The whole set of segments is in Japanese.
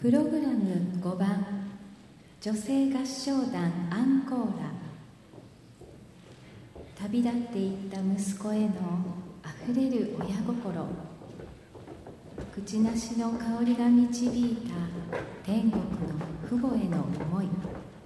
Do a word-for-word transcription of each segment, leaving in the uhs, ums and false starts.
プログラムごばん、女性合唱団アンコーラ。旅立っていった息子へのあふれる親心、口なしの香りが導いた天国の父母への思い、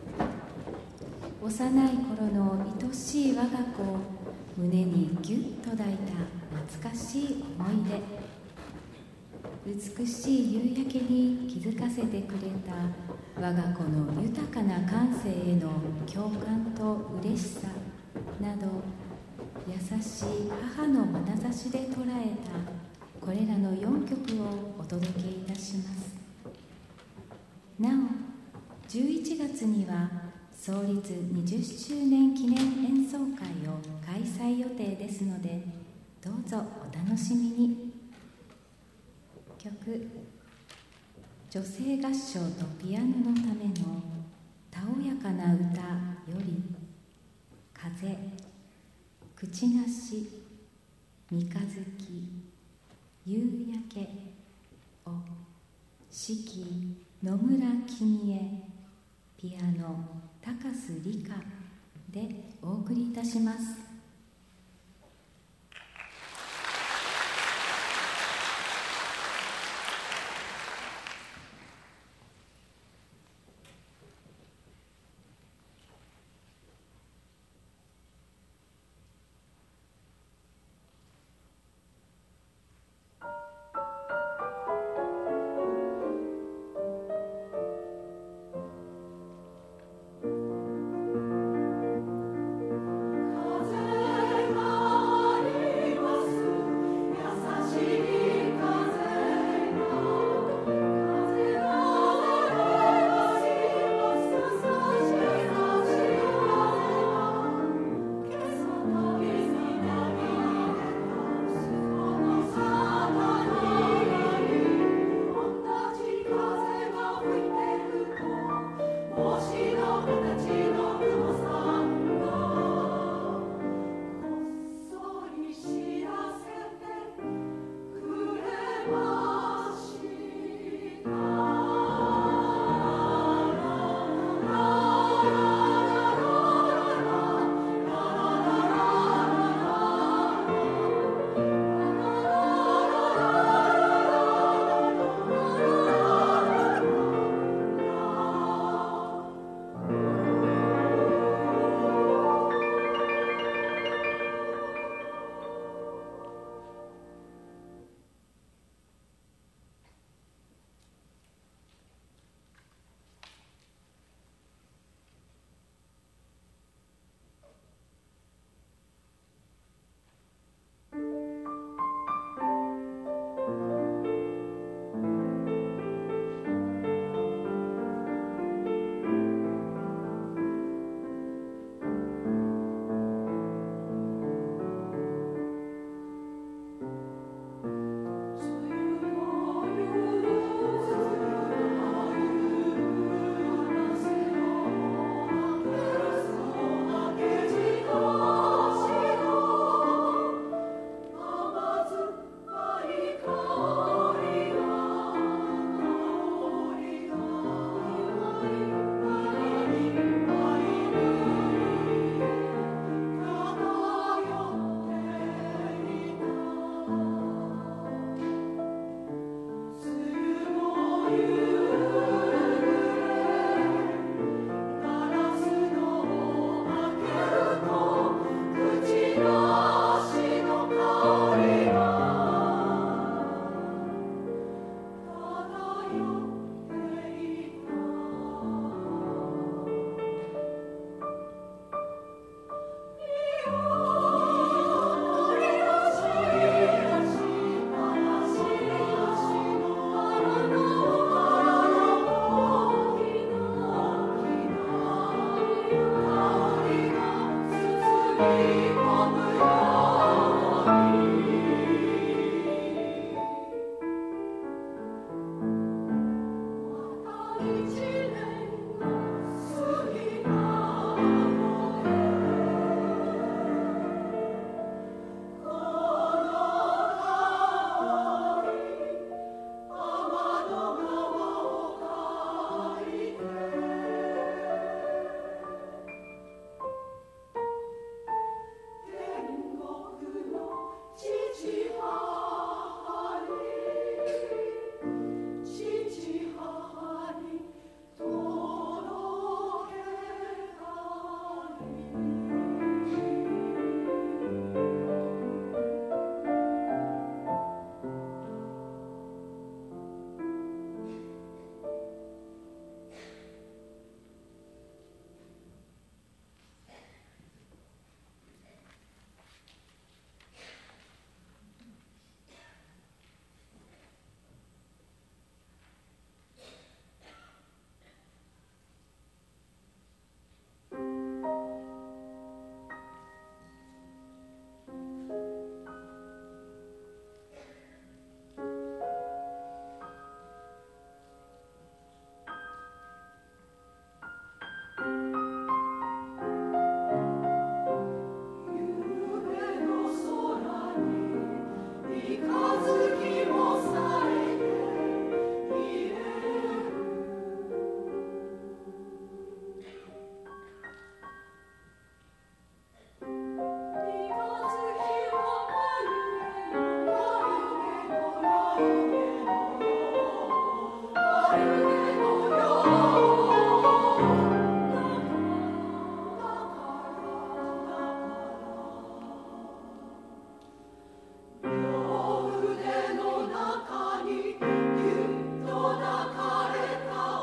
幼い頃の愛しい我が子を胸にぎゅっと抱いた懐かしい思い出、美しい夕焼けに気づかせてくれた我が子の豊かな感性への共感と嬉しさなど、優しい母の眼差しで捉えたこれらのよんきょくをお届けいたします。なおじゅういちがつには創立にじゅっしゅうねん記念演奏会を開催予定ですので、どうぞお楽しみに。曲、女性合唱とピアノのためのたおやかな歌より、風、口なし、三日月、夕焼けを指揮野村君江、ピアノ高須理香でお送りいたします。 風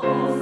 「